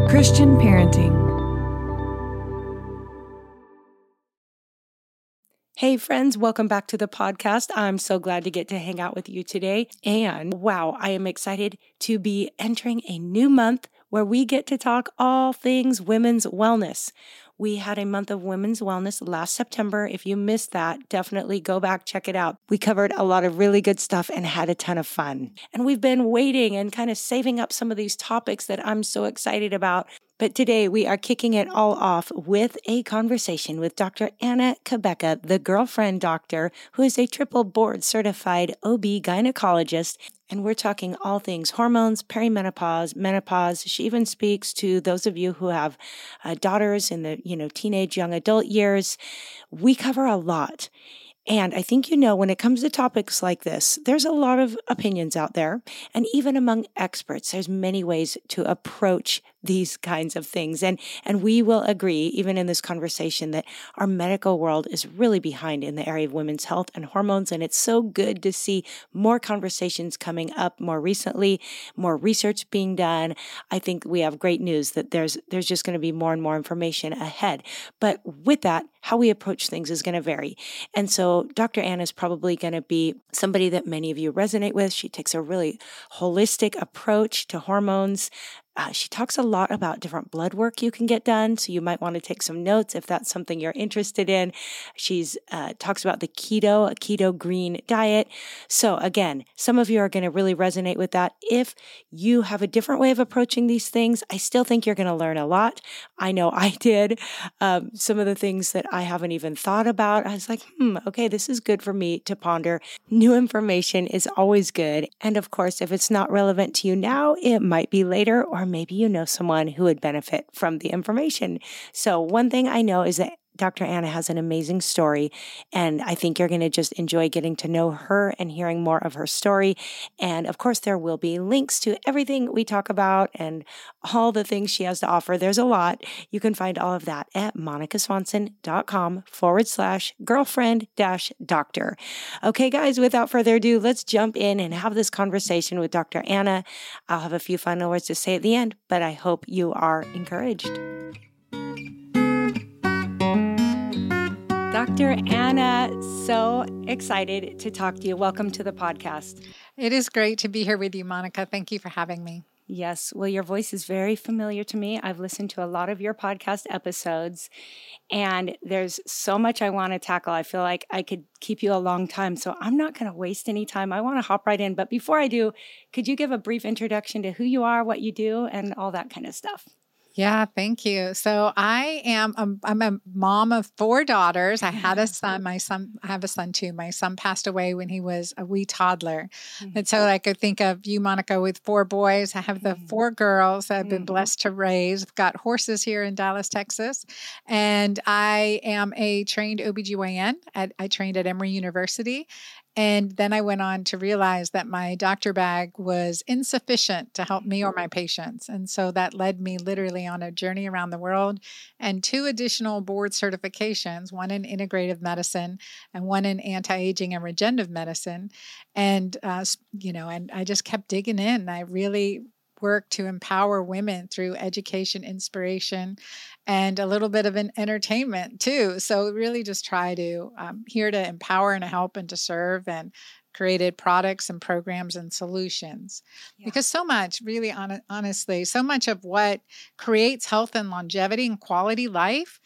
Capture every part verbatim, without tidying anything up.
Christian Parenting. Hey friends, welcome back to the podcast. I'm so glad to get to hang out with you today. And wow, I am excited to be entering a new month where we get to talk all things women's wellness. We had a month of women's wellness last September. If you missed that, definitely go back, check it out. We covered a lot of really good stuff and had a ton of fun. And we've been waiting and kind of saving up some of these topics that I'm so excited about. But today we are kicking it all off with a conversation with Doctor Anna Cabeca, the girlfriend doctor, who is a triple board certified O B gynecologist. And we're talking all things hormones, perimenopause, menopause. She even speaks to those of you who have uh, daughters in the, you know, teenage, young adult years. We cover a lot. And I think, you know, when it comes to topics like this, there's a lot of opinions out there. And even among experts, there's many ways to approach these kinds of things. And, and we will agree, even in this conversation, that our medical world is really behind in the area of women's health and hormones. And it's so good to see more conversations coming up more recently, more research being done. I think we have great news that there's, there's just going to be more and more information ahead. But with that, how we approach things is going to vary. And so Doctor Anna is probably going to be somebody that many of you resonate with. She takes a really holistic approach to hormones. Uh, she talks a lot about different blood work you can get done, so you might want to take some notes if that's something you're interested in. She's uh, talks about the keto, a keto green diet. So again, some of you are going to really resonate with that. If you have a different way of approaching these things, I still think you're going to learn a lot. I know I did. Um, some of the things that I haven't even thought about, I was like, hmm, okay, this is good for me to ponder. New information is always good. And of course, if it's not relevant to you now, it might be later, or maybe you know someone who would benefit from the information. So one thing I know is that Doctor Anna has an amazing story, and I think you're going to just enjoy getting to know her and hearing more of her story. And of course, there will be links to everything we talk about and all the things she has to offer. There's a lot. You can find all of that at monicaswanson.com forward slash girlfriend dash doctor. Okay, guys, without further ado, let's jump in and have this conversation with Doctor Anna. I'll have a few final words to say at the end, but I hope you are encouraged. Doctor Anna, so excited to talk to you. Welcome to the podcast. It is great to be here with you, Monica. Thank you for having me. Yes. Well, your voice is very familiar to me. I've listened to a lot of your podcast episodes, and there's so much I want to tackle. I feel like I could keep you a long time, so I'm not going to waste any time. I want to hop right in. But before I do, could you give a brief introduction to who you are, what you do, and all that kind of stuff? Yeah, thank you. So I am, a, I'm a mom of four daughters. I had a son, my son, I have a son too. My son passed away when he was a wee toddler. Mm-hmm. And so I could think of you, Monica, with four boys. I have the four girls that I've been mm-hmm. blessed to raise. I've got horses here in Dallas, Texas. And I am a trained O B G Y N. At, I trained at Emory University. And then I went on to realize that my doctor bag was insufficient to help me or my patients. And so that led me literally on a journey around the world and two additional board certifications, one in integrative medicine and one in anti-aging and regenerative medicine. And, uh, you know, and I just kept digging in. I really work to empower women through education, inspiration, and a little bit of an entertainment too. So really just try to, um, here to empower and to help and to serve, and created products and programs and solutions. Yeah. Because so much, really on, honestly, so much of what creates health and longevity and quality life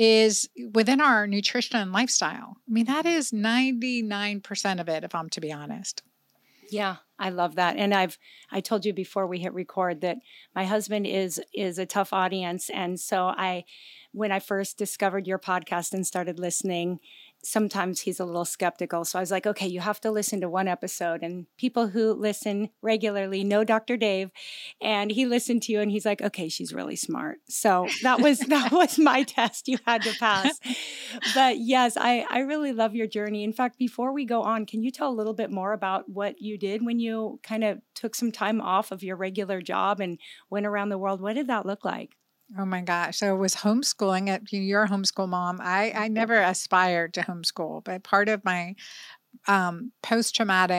is within our nutrition and lifestyle. I mean, that is ninety-nine percent of it, if I'm to be honest. Yeah, I love that. And I've, I told you before we hit record that my husband is, is a tough audience. And so I, when I first discovered your podcast and started listening, sometimes he's a little skeptical. So I was like, okay, you have to listen to one episode. And people who listen regularly know Doctor Dave, and he listened to you and he's like, okay, she's really smart. So that was, that was my test you had to pass. But yes, I, I really love your journey. In fact, before we go on, can you tell a little bit more about what you did when you kind of took some time off of your regular job and went around the world? What did that look like? Oh my gosh. So it was homeschooling. At, you're a homeschool mom. I, I never aspired to homeschool, but part of my um, post-traumatic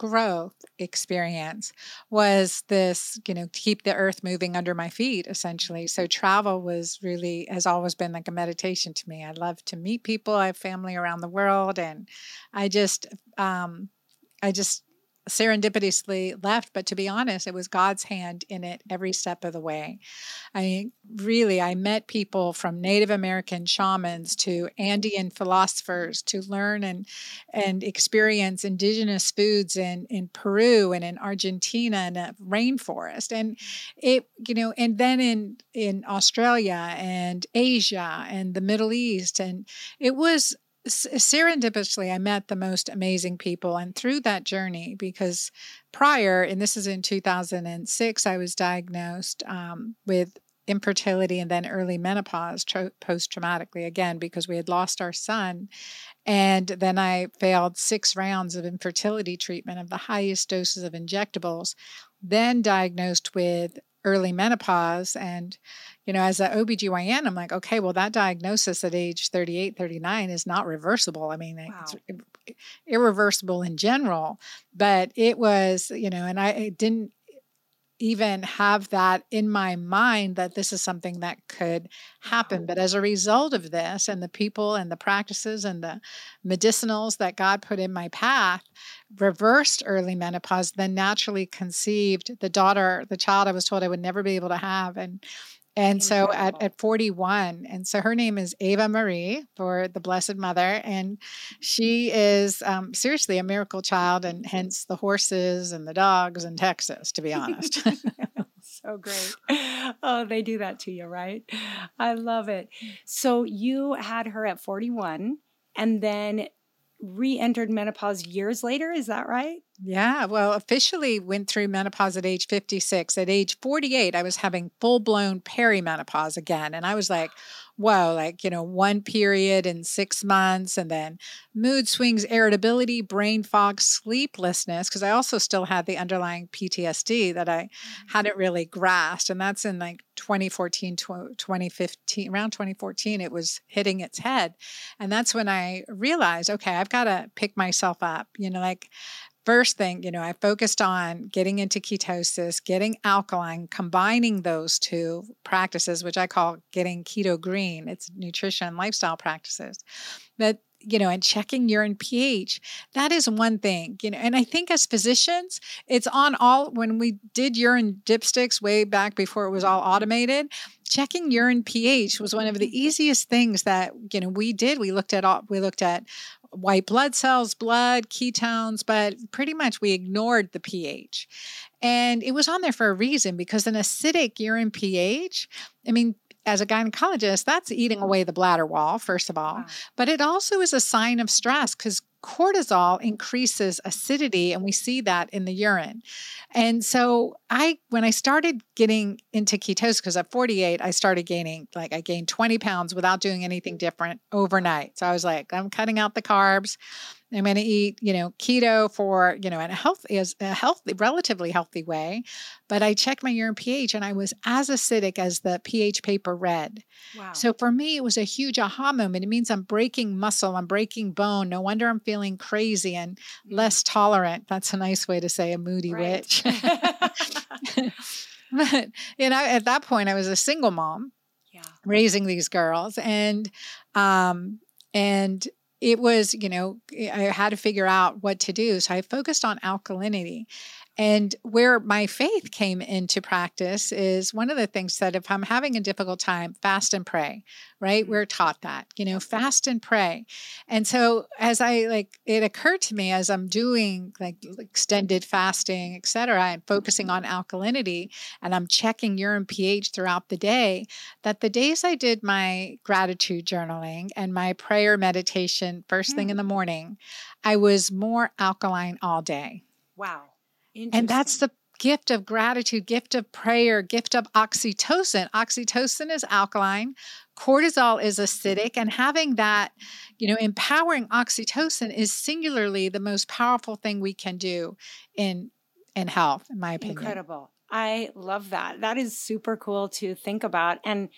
growth experience was this, you know, keep the earth moving under my feet, essentially. So travel was really, has always been like a meditation to me. I love to meet people. I have family around the world. And I just, um, I just serendipitously left. But to be honest, it was God's hand in it every step of the way. I mean, really, I met people from Native American shamans to Andean philosophers to learn and and experience indigenous foods in, in Peru and in Argentina and a rainforest. And it, you know, and then in in Australia and Asia and the Middle East. And it was serendipitously, I met the most amazing people. And through that journey, because prior, and this is in two thousand six, I was diagnosed um, with infertility and then early menopause tro- post-traumatically, again, because we had lost our son. And then I failed six rounds of infertility treatment of the highest doses of injectables, then diagnosed with early menopause. And, you know, as an O B G Y N, I'm like, okay, well, that diagnosis at age thirty-eight, thirty-nine is not reversible. I mean, wow. It's irreversible in general, but it was, you know, and I didn't even have that in my mind that this is something that could happen. But as a result of this and the people and the practices and the medicinals that God put in my path, reversed early menopause, then naturally conceived the daughter, the child I was told I would never be able to have. And And so at, at forty-one, and so her name is Ava Marie for the Blessed Mother. And she is um, seriously a miracle child, and hence the horses and the dogs in Texas, to be honest. So great. Oh, they do that to you, right? I love it. So you had her at forty-one and then re-entered menopause years later. Is that right? Yeah, well, officially went through menopause at age fifty-six. At age forty-eight, I was having full-blown perimenopause again. And I was like, whoa, like, you know, one period in six months and then mood swings, irritability, brain fog, sleeplessness, because I also still had the underlying P T S D that I hadn't really grasped. And that's in like twenty fourteen, twenty fifteen, around twenty fourteen, it was hitting its head. And that's when I realized, okay, I've got to pick myself up, you know, like, first thing, you know, I focused on getting into ketosis, getting alkaline, combining those two practices, which I call getting keto green. It's nutrition and lifestyle practices. But, you know, and checking urine pH, that is one thing, you know, and I think as physicians, it's on all, when we did urine dipsticks way back before it was all automated, checking urine pH was one of the easiest things that, you know, we did. We looked at all, we looked at white blood cells, blood, ketones, but pretty much we ignored the pH. And it was on there for a reason, because an acidic urine pH, I mean, as a gynecologist, that's eating away the bladder wall, first of all. Wow. But it also is a sign of stress, because cortisol increases acidity, and we see that in the urine. And so I, when I started getting into ketosis, because at forty-eight, I started gaining, like I gained twenty pounds without doing anything different overnight. So I was like, I'm cutting out the carbs. I'm going to eat, you know, keto for, you know, in a healthy, is a healthy, relatively healthy way. But I checked my urine pH and I was as acidic as the pH paper read. Wow. So for me, it was a huge aha moment. It means I'm breaking muscle, I'm breaking bone. No wonder I'm feeling crazy and less tolerant. That's a nice way to say a moody right. witch. But, you know, at that point, I was a single mom yeah. raising these girls. And, um, and, it was, you know, I had to figure out what to do. So I focused on alkalinity. And where my faith came into practice is one of the things that if I'm having a difficult time, fast and pray, right? We're taught that, you know, fast and pray. And so as I like, it occurred to me as I'm doing like extended fasting, et cetera, and focusing on alkalinity, and I'm checking urine pH throughout the day, that the days I did my gratitude journaling and my prayer meditation first thing in the morning, I was more alkaline all day. Wow. And that's the gift of gratitude, gift of prayer, gift of oxytocin. Oxytocin is alkaline. Cortisol is acidic. And having that, you know, empowering oxytocin is singularly the most powerful thing we can do in, in health, in my opinion. Incredible. I love that. That is super cool to think about. And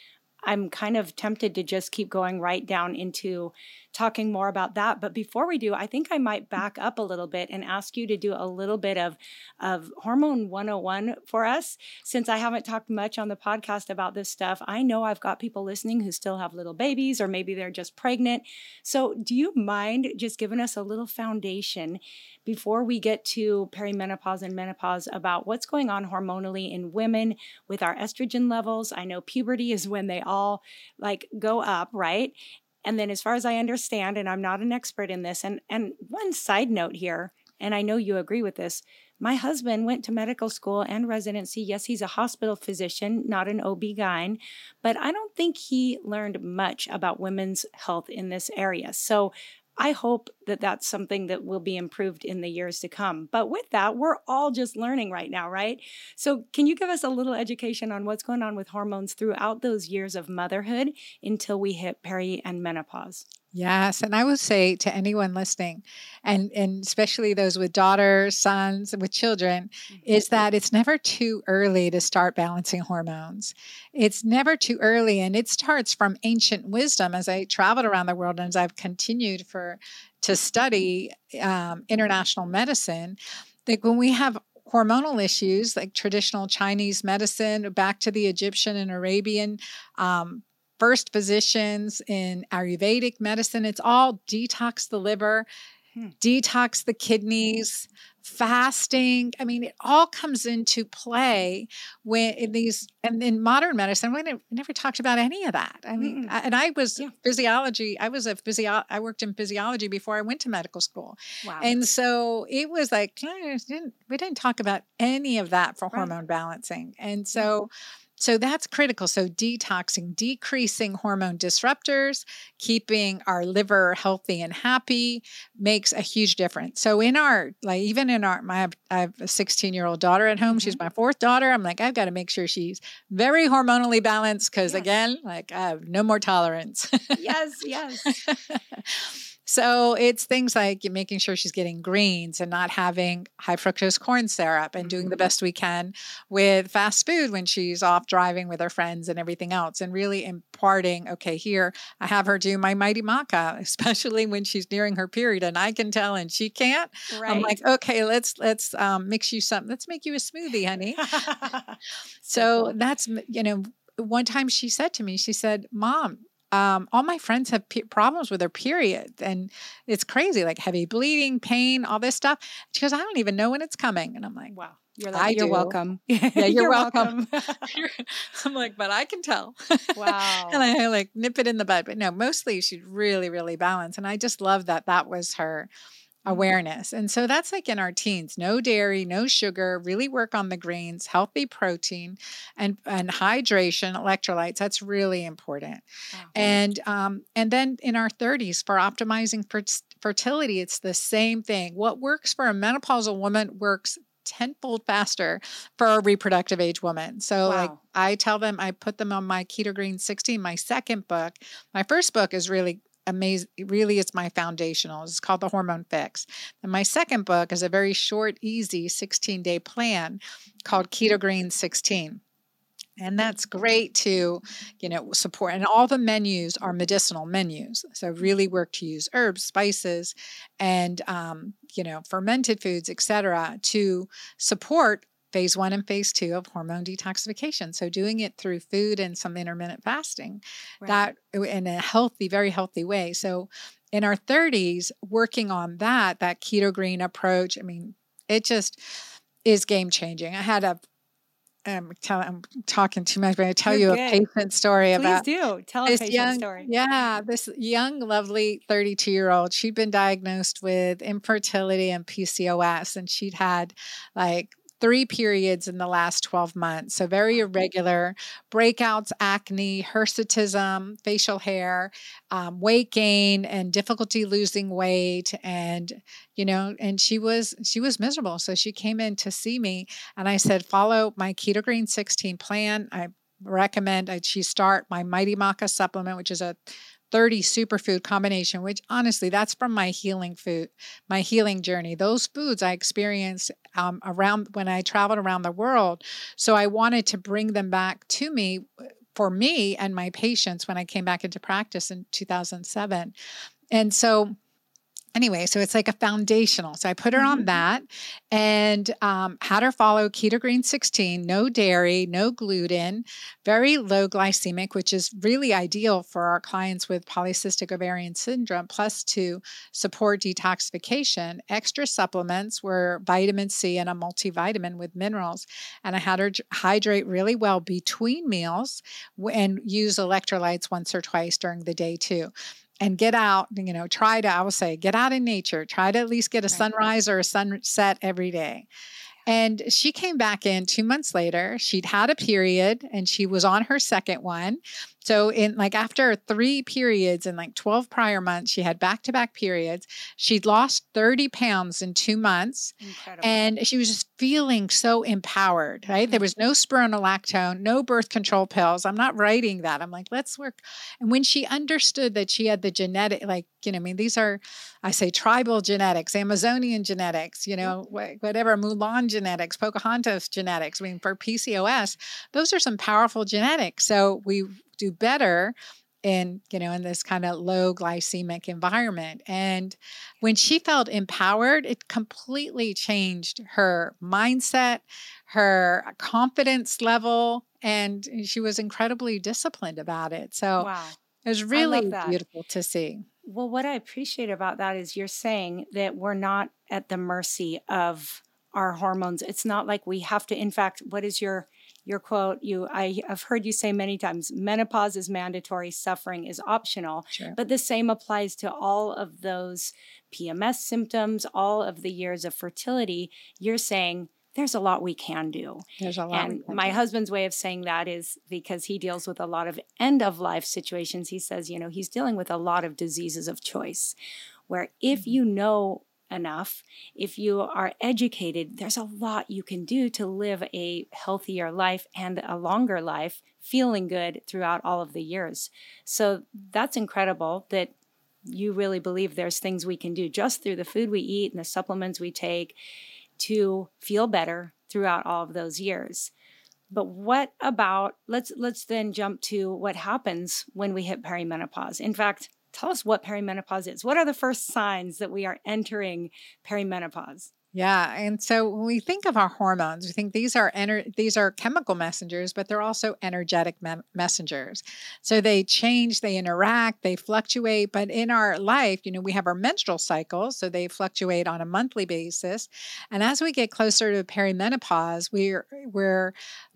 I'm kind of tempted to just keep going right down into talking more about that. But before we do, I think I might back up a little bit and ask you to do a little bit of, of Hormone one oh one for us. Since I haven't talked much on the podcast about this stuff, I know I've got people listening who still have little babies, or maybe they're just pregnant. So do you mind just giving us a little foundation before we get to perimenopause and menopause about what's going on hormonally in women with our estrogen levels? I know puberty is when they all like go up, right? And then as far as I understand, and I'm not an expert in this, and, and one side note here, and I know you agree with this, my husband went to medical school and residency. Yes, he's a hospital physician, not an O B G Y N, but I don't think he learned much about women's health in this area. So I hope that that's something that will be improved in the years to come. But with that, we're all just learning right now, right? So can you give us a little education on what's going on with hormones throughout those years of motherhood until we hit peri and menopause? Yes. And I would say to anyone listening, and, and especially those with daughters, sons, with children, mm-hmm. is that it's never too early to start balancing hormones. It's never too early. And it starts from ancient wisdom. As I traveled around the world and as I've continued for to study um, international medicine, like when we have hormonal issues like traditional Chinese medicine, back to the Egyptian and Arabian um first physicians in Ayurvedic medicine, it's all detox the liver, hmm. detox the kidneys, fasting. I mean, it all comes into play when in these, and in modern medicine, we never talked about any of that. I mean, I, and I was yeah. physiology, I was a physio, I worked in physiology before I went to medical school. Wow. And so it was like, we didn't, we didn't talk about any of that for right. hormone balancing. And so yeah. So that's critical. So detoxing, decreasing hormone disruptors, keeping our liver healthy and happy makes a huge difference. So in our, like even in our, my, I have a sixteen year old daughter at home. Mm-hmm. She's my fourth daughter. I'm like, I've got to make sure she's very hormonally balanced because yes. again, like I have no more tolerance. Yes, yes. So it's things like making sure she's getting greens and not having high fructose corn syrup and doing the best we can with fast food when she's off driving with her friends and everything else, and really imparting, okay, here, I have her do my Mighty Maca, especially when she's nearing her period and I can tell and she can't. Right. I'm like, okay, let's, let's um, mix you something. Let's make you a smoothie, honey. So that's, you know, one time she said to me, she said, Mom, Um, all my friends have p- problems with their period, and it's crazy, like heavy bleeding, pain, all this stuff. She goes, I don't even know when it's coming. And I'm like, wow, you're, like, you're welcome. Yeah, you're, you're welcome. welcome. I'm like, but I can tell. Wow. And I like nip it in the bud. But no, mostly she's really, really balanced. And I just love that that was her awareness. And so that's like in our teens, no dairy, no sugar, really work on the greens, healthy protein and, and hydration, electrolytes. That's really important. Wow. And, um, and then in our thirties for optimizing fer- fertility, it's the same thing. What works for a menopausal woman works tenfold faster for a reproductive age woman. So wow. like I tell them, I put them on my Keto Green sixteen, my second book. My first book is really amazing. It really is my foundational. It's called The Hormone Fix. And my second book is a very short, easy sixteen day plan called Keto Green sixteen. And that's great to, you know, support. And all the menus are medicinal menus. So really work to use herbs, spices, and, um, you know, fermented foods, et cetera, to support phase one and phase two of hormone detoxification. So doing it through food and some intermittent fasting, right. that in a healthy, very healthy way. So in our thirties, working on that, that keto green approach, I mean, it just is game changing. I had a, um, tell, I'm talking too much, but I tell You're you good. a patient story Please about Please do. Tell a patient young, story. Yeah. This young, lovely thirty-two year old, she'd been diagnosed with infertility and P C O S, and she'd had like three periods in the last twelve months. So very irregular breakouts, acne, hirsutism, facial hair, um, weight gain, and difficulty losing weight. And, you know, and she was, she was miserable. So she came in to see me and I said, follow my Keto Green sixteen plan. I recommend I, she start my Mighty Maca supplement, which is a thirty superfood combination, which honestly, that's from my healing food, my healing journey. Those foods I experienced um, around when I traveled around the world. So I wanted to bring them back to me for me and my patients when I came back into practice in two thousand seven. And so anyway, so it's like a foundational. So I put her mm-hmm. on that and um, had her follow Keto Green sixteen, no dairy, no gluten, very low glycemic, which is really ideal for our clients with polycystic ovarian syndrome, plus to support detoxification. Extra supplements were vitamin C and a multivitamin with minerals. And I had her hydrate really well between meals and use electrolytes once or twice during the day too. And get out, you know, try to, I will say, get out in nature. Try to at least get a sunrise or a sunset every day. And she came back in two months later. She'd had a period and she was on her second one. So in like after three periods in like twelve prior months, she had back-to-back periods. She'd lost thirty pounds in two months. Incredible. And she was just feeling so empowered, right? Mm-hmm. There was no spironolactone, no birth control pills. I'm not writing that. I'm like, let's work. And when she understood that she had the genetic, like, you know, I mean, these are, I say tribal genetics, Amazonian genetics, you know, wh- whatever, Mulan genetics, Pocahontas genetics. I mean, for P C O S, those are some powerful genetics. So we do better in, you know, in this kind of low glycemic environment. And when she felt empowered, it completely changed her mindset, her confidence level, and she was incredibly disciplined about it. So wow. It was really beautiful to see. Well, what I appreciate about that is you're saying that we're not at the mercy of our hormones. It's not like we have to, in fact, what is your Your quote, you I have heard you say many times, menopause is mandatory, suffering is optional. Sure. But the same applies to all of those P M S symptoms, all of the years of fertility. You're saying there's a lot we can do. There's a lot. And my do. husband's way of saying that is because he deals with a lot of end of life situations. He says, you know, he's dealing with a lot of diseases of choice, where if mm-hmm. you know enough, if you are educated, there's a lot you can do to live a healthier life and a longer life, feeling good throughout all of the years. So that's incredible that you really believe there's things we can do just through the food we eat and the supplements we take to feel better throughout all of those years. But what about, let's let's then jump to what happens when we hit perimenopause. In fact, tell us what perimenopause is. What are the first signs that we are entering perimenopause? Yeah. And so when we think of our hormones, we think these are ener- these are chemical messengers, but they're also energetic me- messengers. So they change, they interact, they fluctuate. But in our life, you know, we have our menstrual cycles, so they fluctuate on a monthly basis. And as we get closer to perimenopause, we're we're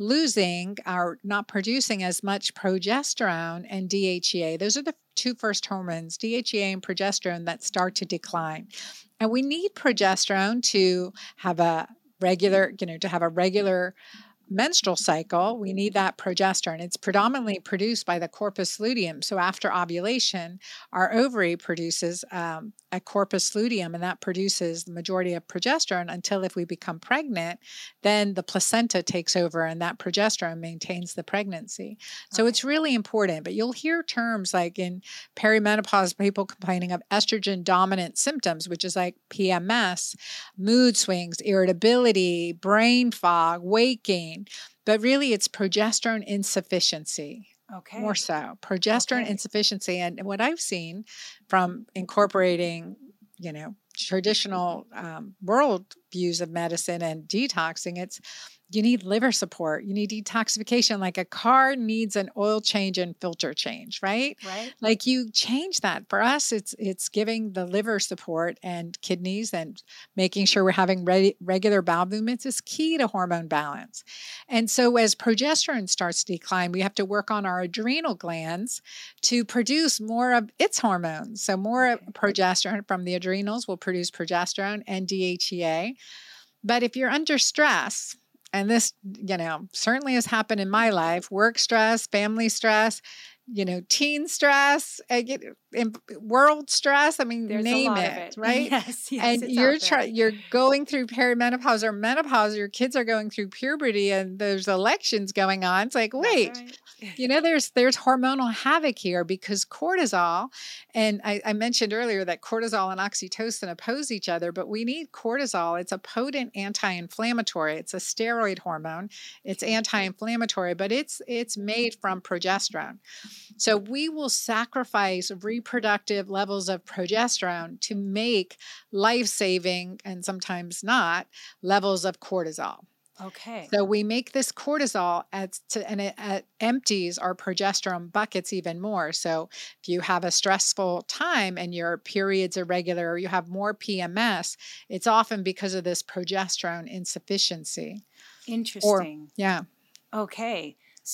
losing our not producing as much progesterone and D H E A. Those are the two first hormones, D H E A and progesterone, that start to decline. And we need progesterone to have a regular, you know, to have a regular menstrual cycle. We need that progesterone. It's predominantly produced by the corpus luteum. So after ovulation, our ovary produces um, a corpus luteum, and that produces the majority of progesterone until if we become pregnant, then the placenta takes over and that progesterone maintains the pregnancy. So okay. It's really important. But you'll hear terms like in perimenopause, people complaining of estrogen dominant symptoms, which is like P M S, mood swings, irritability, brain fog, weight gain. But really, it's progesterone insufficiency. Okay. More so. Progesterone okay. insufficiency. And what I've seen from incorporating, you know, traditional um, world views of medicine and detoxing, it's you need liver support. You need detoxification. Like a car needs an oil change and filter change, right? Right. Like you change that. For us, it's it's giving the liver support and kidneys and making sure we're having re- regular bowel movements is key to hormone balance. And so as progesterone starts to decline, we have to work on our adrenal glands to produce more of its hormones. So more okay. progesterone from the adrenals will produce progesterone and D H E A. But if you're under stress, and this, you know, certainly has happened in my life, work stress, family stress, you know, teen stress, I get, world stress. I mean, There's name a lot it, of it, right? Yes, yes. And you're try, you're going through perimenopause or menopause. Your kids are going through puberty, and there's elections going on. It's like, wait, right. you know, there's there's hormonal havoc here because cortisol, and I, I mentioned earlier that cortisol and oxytocin oppose each other, but we need cortisol. It's a potent anti-inflammatory. It's a steroid hormone. It's anti-inflammatory, but it's it's made from progesterone. So we will sacrifice reproductive levels of progesterone to make life-saving, and sometimes not, levels of cortisol. Okay. So we make this cortisol at, to, and it, it empties our progesterone buckets even more. So if you have a stressful time and your periods are irregular or you have more P M S, it's often because of this progesterone insufficiency. Interesting. Or, yeah. Okay.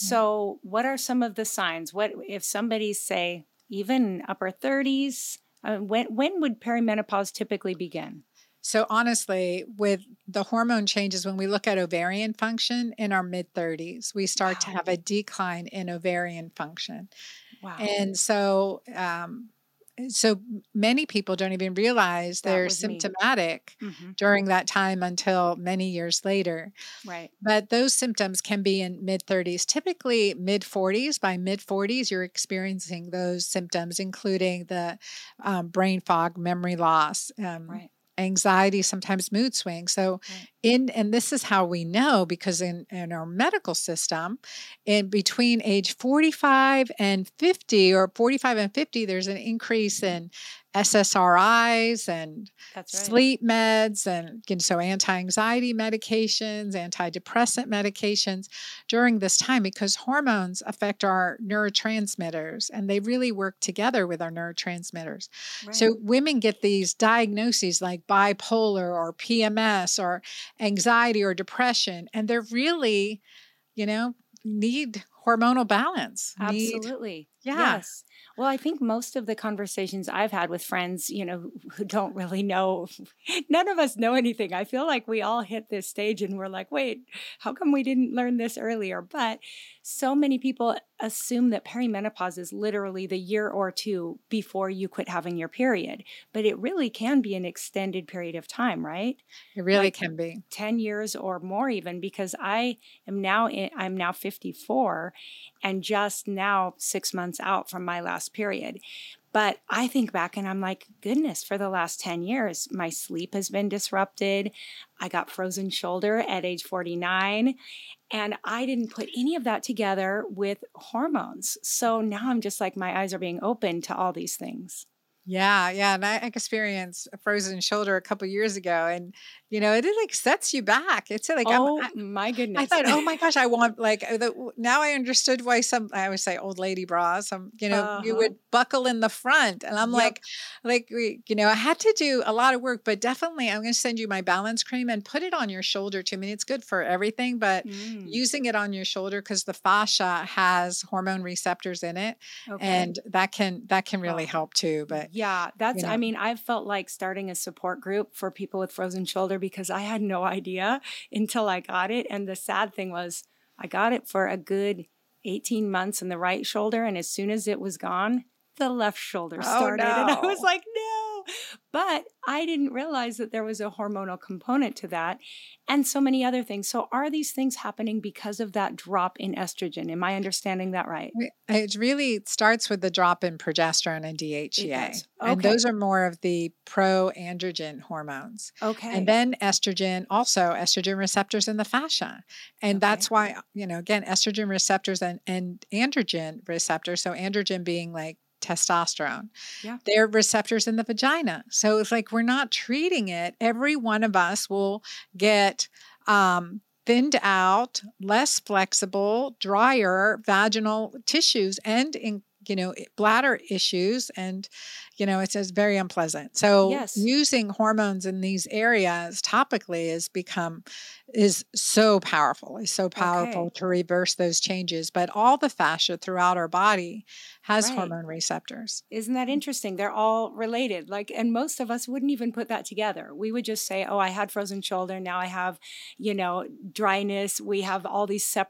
So what are some of the signs? What if somebody's, say, even upper thirties? Uh, when when would perimenopause typically begin? So honestly, with the hormone changes, when we look at ovarian function in our mid thirties, we start wow. to have a decline in ovarian function. Wow. And so, um, so many people don't even realize that they're symptomatic mm-hmm. during that time until many years later. Right. But those symptoms can be in mid thirties, typically mid forties. By mid forties, you're experiencing those symptoms, including the um, brain fog, memory loss, um, right. anxiety, sometimes mood swings. So right. in, and this is how we know, because in, in our medical system, in between age forty-five and fifty, or forty-five and fifty, there's an increase in S S R Is and That's right. sleep meds, and you know, so anti-anxiety medications, antidepressant medications during this time, because hormones affect our neurotransmitters and they really work together with our neurotransmitters. Right. So women get these diagnoses like bipolar or P M S or anxiety or depression, and they're really, you know, need hormonal balance. Absolutely. Need, yeah. Yes. Well, I think most of the conversations I've had with friends, you know, who don't really know, none of us know anything. I feel like we all hit this stage and we're like, wait, how come we didn't learn this earlier? But so many people assume that perimenopause is literally the year or two before you quit having your period. But it really can be an extended period of time, right? It really like can be. ten years or more even, because I am now, in, I'm now fifty-four and just now six months out from my last period. But I think back and I'm like, goodness, for the last ten years, my sleep has been disrupted. I got frozen shoulder at age forty-nine, and I didn't put any of that together with hormones. So now I'm just like, my eyes are being opened to all these things. Yeah, yeah. And I experienced a frozen shoulder a couple years ago, and you know, it like sets you back. It's like, oh I'm, I, my goodness. I thought, oh my gosh, I want like the, now I understood why some, I always say old lady bras, some, you know, uh-huh. you would buckle in the front, and I'm yep. like, like we, you know, I had to do a lot of work, but definitely I'm going to send you my balance cream and put it on your shoulder too. I mean, it's good for everything, but mm. using it on your shoulder, because the fascia has hormone receptors in it, okay. and that can that can really oh. help too. But yeah, that's, you know. I mean, I've felt like starting a support group for people with frozen shoulder because I had no idea until I got it. And the sad thing was I got it for a good eighteen months in the right shoulder. And as soon as it was gone, the left shoulder started. Oh, no. And I was like, no. But I didn't realize that there was a hormonal component to that and so many other things. So are these things happening because of that drop in estrogen? Am I understanding that right? It really starts with the drop in progesterone and D H E A. Okay. And those are more of the pro-androgen hormones. Okay. And then estrogen, also estrogen receptors in the fascia. And okay. that's why, you know, again, estrogen receptors and, and androgen receptors. So androgen being like testosterone. Yeah. They're receptors in the vagina. So it's like we're not treating it. Every one of us will get um, thinned out, less flexible, drier vaginal tissues and in you know, bladder issues, and, you know, it's just very unpleasant. So yes. using hormones in these areas topically has become, is so powerful, is so powerful okay. to reverse those changes. But all the fascia throughout our body has right. hormone receptors. Isn't that interesting? They're all related. Like, and most of us wouldn't even put that together. We would just say, oh, I had frozen shoulder. Now I have, you know, dryness. We have all these separate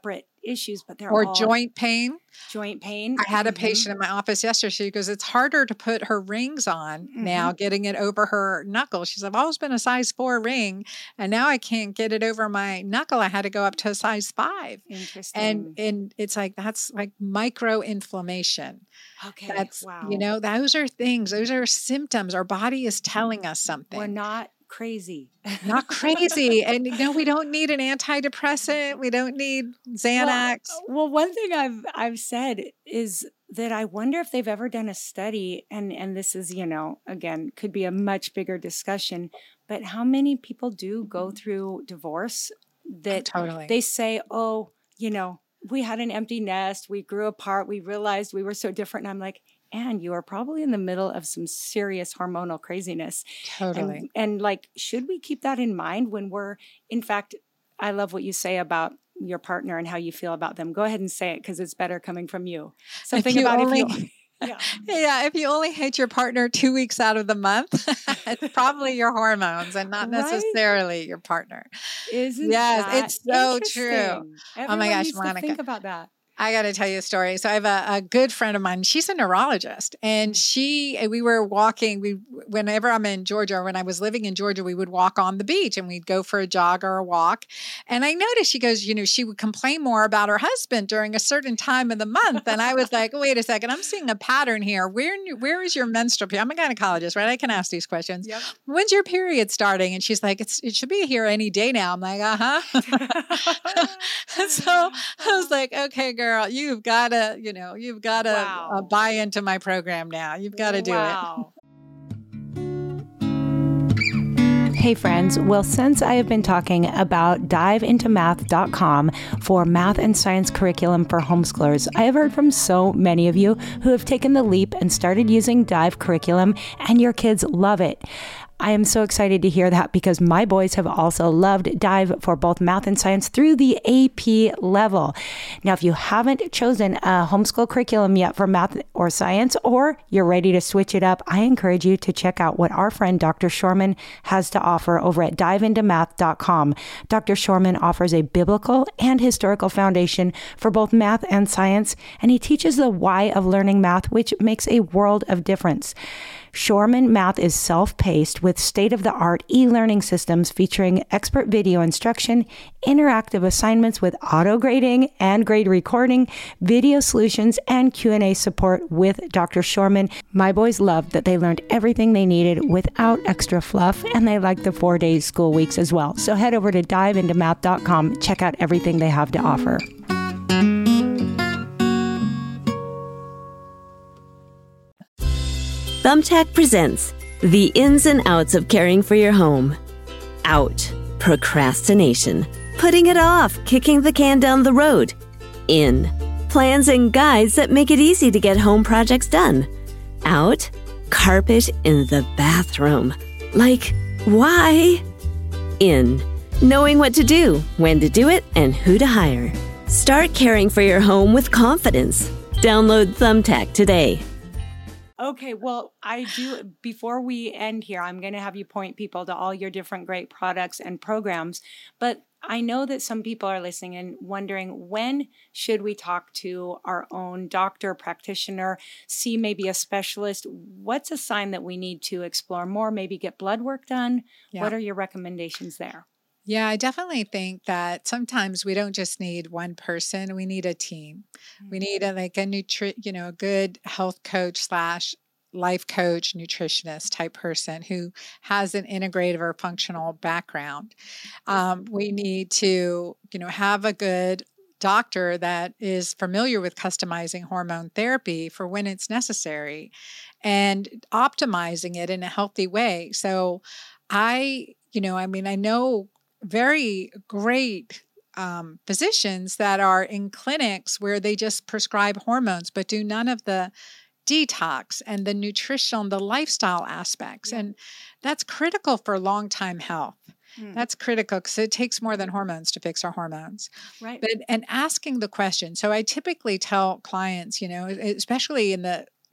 issues, but they're Or all joint pain. joint pain. I had a Mhm. patient in my office yesterday. She goes, it's harder to put her rings on Mhm. now, getting it over her knuckle. She's, I've always been a size four ring, and now I can't get it over my knuckle. I had to go up to a size five. Interesting. And and it's like, that's like micro inflammation. Okay. That's, Wow. you know, those are things, those are symptoms. Our body is telling us something. We're not crazy. Not crazy. And, you know, we don't need an antidepressant. We don't need Xanax. Well, well, one thing I've I've said is that I wonder if they've ever done a study, and and this is, you know, again, could be a much bigger discussion, but how many people do go through divorce that Totally. they say, oh, you know, we had an empty nest, we grew apart, we realized we were so different. And I'm like, and you are probably in the middle of some serious hormonal craziness. Totally. And, and like, should we keep that in mind when we're, in fact, I love what you say about your partner and how you feel about them. Go ahead and say it because it's better coming from you. Something If you about only, if you... Yeah. yeah, if you only hate your partner two weeks out of the month, it's probably your hormones and not Right? necessarily your partner. Isn't Yes, that it's so true. interesting? Oh my Everyone gosh, needs to Monica. think about that. I got to tell you a story. So I have a, a good friend of mine. She's a neurologist, and she, we were walking. We, whenever I'm in Georgia, or when I was living in Georgia, we would walk on the beach, and we'd go for a jog or a walk. And I noticed, she goes, you know, she would complain more about her husband during a certain time of the month. And I was like, wait a second, I'm seeing a pattern here. Where, where is your menstrual period? I'm a gynecologist, right? I can ask these questions. Yep. When's your period starting? And she's like, it's, it should be here any day now. I'm like, uh huh. So I was like, okay, girl, you've got to, you know, you've got to Wow. uh, buy into my program now. You've got to do wow. it. Hey friends, well, since I have been talking about dive into math dot com for math and science curriculum for homeschoolers, I have heard from so many of you who have taken the leap and started using Dive curriculum, and your kids love it. I am so excited to hear that because my boys have also loved Dive for both math and science through the A P level. Now, if you haven't chosen a homeschool curriculum yet for math or science, or you're ready to switch it up, I encourage you to check out what our friend Doctor Shorman has to offer over at dive into math dot com. Doctor Shorman offers a biblical and historical foundation for both math and science, and he teaches the why of learning math, which makes a world of difference. Shorman Math is self-paced with state-of-the-art e-learning systems featuring expert video instruction, interactive assignments with auto-grading and grade recording, video solutions, and Q and A support with Doctor Shorman. My boys loved that they learned everything they needed without extra fluff, and they liked the four-day school weeks as well. So head over to dive into math dot com, check out everything they have to offer. Thumbtack presents the ins and outs of caring for your home. Out, procrastination, putting it off, kicking the can down the road. In, plans and guides that make it easy to get home projects done. Out, carpet in the bathroom. Like, why? In, knowing what to do, when to do it, and who to hire. Start caring for your home with confidence. Download Thumbtack today. Okay, well, I do, before we end here, I'm going to have you point people to all your different great products and programs, but I know that some people are listening and wondering, when should we talk to our own doctor, practitioner, see maybe a specialist? What's a sign that we need to explore more, maybe get blood work done? Yeah. What are your recommendations there? Yeah, I definitely think that sometimes we don't just need one person, we need a team. Mm-hmm. We need a, like a nutri- you know, a good health coach slash life coach, nutritionist type person who has an integrative or functional background. Um, we need to, you know, have a good doctor that is familiar with customizing hormone therapy for when it's necessary and optimizing it in a healthy way. So I, you know, I mean, I know very great um, physicians that are in clinics where they just prescribe hormones, but do none of the detox and the nutrition, the lifestyle aspects. Yeah. And that's critical for long-time health. Mm. That's critical because it takes more than hormones to fix our hormones. Right. But, and asking the question. So I typically tell clients, you know, especially in the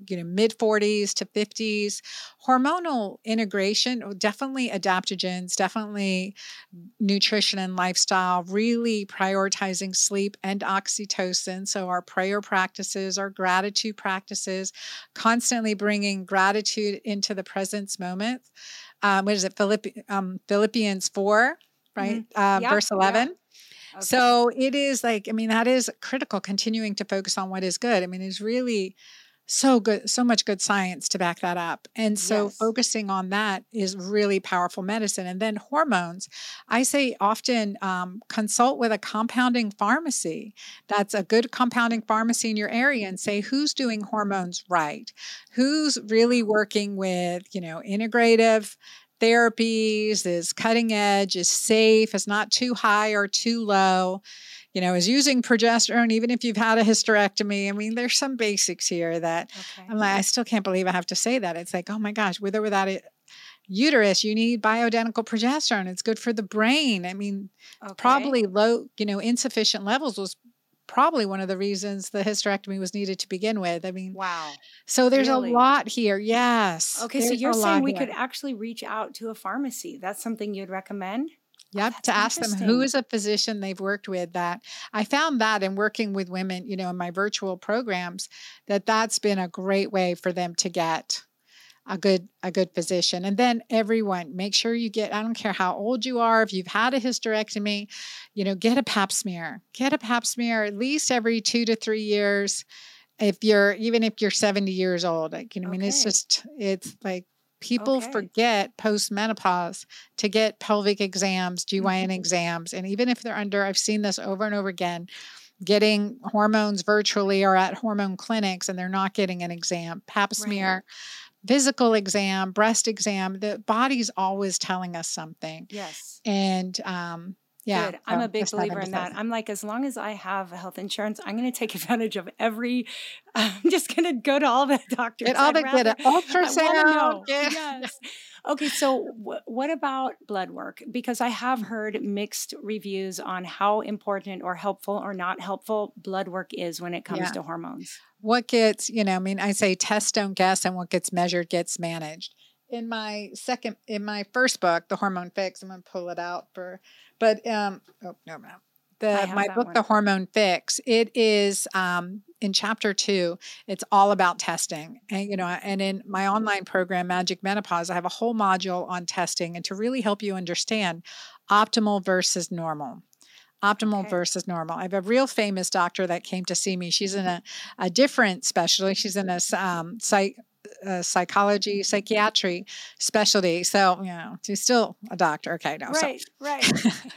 you know, mid forties to fifties. Hormonal integration, definitely adaptogens, definitely nutrition and lifestyle, really prioritizing sleep and oxytocin. So our prayer practices, our gratitude practices, constantly bringing gratitude into the presence moment. Um, what is it? Philippi- um, Philippians four, right? Mm-hmm. Uh, Yeah, verse eleven. yeah. Okay. So it is like, I mean, that is critical, continuing to focus on what is good. I mean, it's really so good, so much good science to back that up. And so Yes. focusing on that is really powerful medicine. And then hormones, I say often um, consult with a compounding pharmacy. That's a good compounding pharmacy in your area, and say who's doing hormones right, who's really working with, you know, integrative therapies, is cutting edge, is safe, is not too high or too low, you know, is using progesterone, even if you've had a hysterectomy. I mean, there's some basics here that Okay. I'm like, I still can't believe I have to say that. It's like, oh my gosh, with or without a uterus, you need bioidentical progesterone. It's good for the brain. I mean, Okay. probably low, you know, insufficient levels was probably one of the reasons the hysterectomy was needed to begin with. I mean, Wow. so there's Really? a lot here. Yes. Okay, so there's you're a saying lot we here. could actually reach out to a pharmacy. That's something you'd recommend? Yep, That's to ask them who interesting. is a physician they've worked with. That I found that in working with women, you know, in my virtual programs, that that's been a great way for them to get a good a good physician. And then everyone, make sure you get, I don't care how old you are, if you've had a hysterectomy, you know, get a pap smear. Get a pap smear at least every two to three years. If you're, even if you're seventy years old, like, you know, I mean, it's Okay. just, it's like people Okay. forget post-menopause to get pelvic exams, G Y N Mhm. exams. And even if they're under, I've seen this over and over again, getting hormones virtually or at hormone clinics and they're not getting an exam, pap Right. smear, physical exam, breast exam. The body's always telling us something. Yes. And um, yeah, Good. I'm so a big just that believer in that. emphasis. I'm like, as long as I have health insurance, I'm going to take advantage of every. I'm just going to go to all the doctors. Get all I'd the, get rather. an I want to ultrasound. know. Get, Yes. Okay. So, wh- what about blood work? Because I have heard mixed reviews on how important or helpful or not helpful blood work is when it comes yeah. to hormones. What gets, you know, I mean, I say test, don't guess, and what gets measured gets managed. In my second, in my first book, The Hormone Fix, I'm going to pull it out for, but, um, oh, no, no. I The, have my that book, one. The Hormone Fix, it is, um, in chapter two, it's all about testing. And, you know, and in my online program, Magic Menopause, I have a whole module on testing and to really help you understand optimal versus normal. Optimal Okay. versus normal. I have a real famous doctor that came to see me. She's in a, a different specialty. She's in a um, psych, uh, psychology, psychiatry specialty. So, you know, she's still a doctor. Okay, no, so. Right. Right.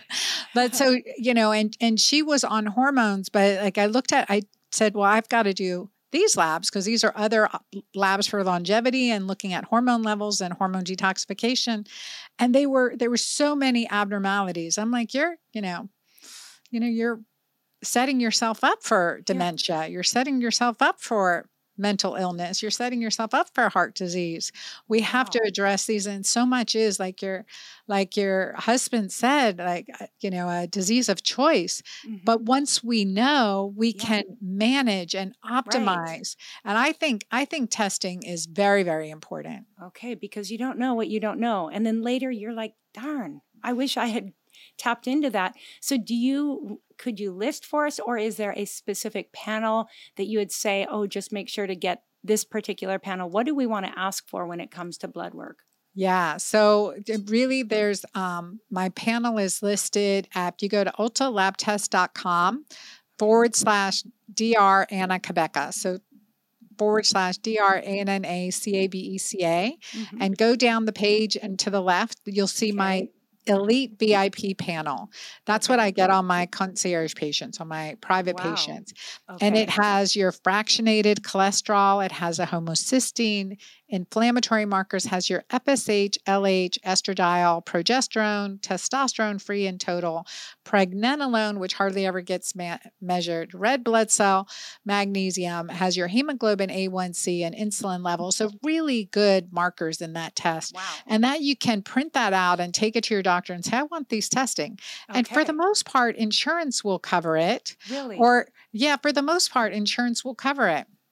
But so, you know, and and she was on hormones, but like I looked at, I said, well, I've got to do these labs because these are other labs for longevity and looking at hormone levels and hormone detoxification. And they were, there were so many abnormalities. I'm like, you're, you know, you know, you're setting yourself up for dementia. Yeah. You're setting yourself up for mental illness. You're setting yourself up for heart disease. We wow. have to address these. And so much is like your, like your husband said, like, you know, a disease of choice. Mm-hmm. But once we know, we yeah. can manage and optimize. Right. And I think, I think testing is very, very important. Okay. Because you don't know what you don't know. And then later you're like, darn, I wish I had tapped into that. So do you, could you list for us, or is there a specific panel that you would say, oh, just make sure to get this particular panel? What do we want to ask for when it comes to blood work? Yeah. So really there's, um, my panel is listed at, you go to ultalabtest.com forward slash DR Anna Cabeca. So forward slash D R A N N A C A B E C A mm-hmm. and go down the page and to the left, you'll see okay. my Elite V I P panel. That's okay. what I get on my concierge patients, on my private wow. patients. Okay. And it has your fractionated cholesterol. It has a homocysteine, inflammatory markers, has your F S H, L H, estradiol, progesterone, testosterone free and total, pregnenolone, which hardly ever gets ma- measured, red blood cell, magnesium, has your hemoglobin A one C and insulin level. So really good markers in that test. Wow. And that you can print that out and take it to your doctor and say, I want these testing. Okay. And for the most part, insurance will cover it. Really? Or yeah, for the most part, insurance will cover it.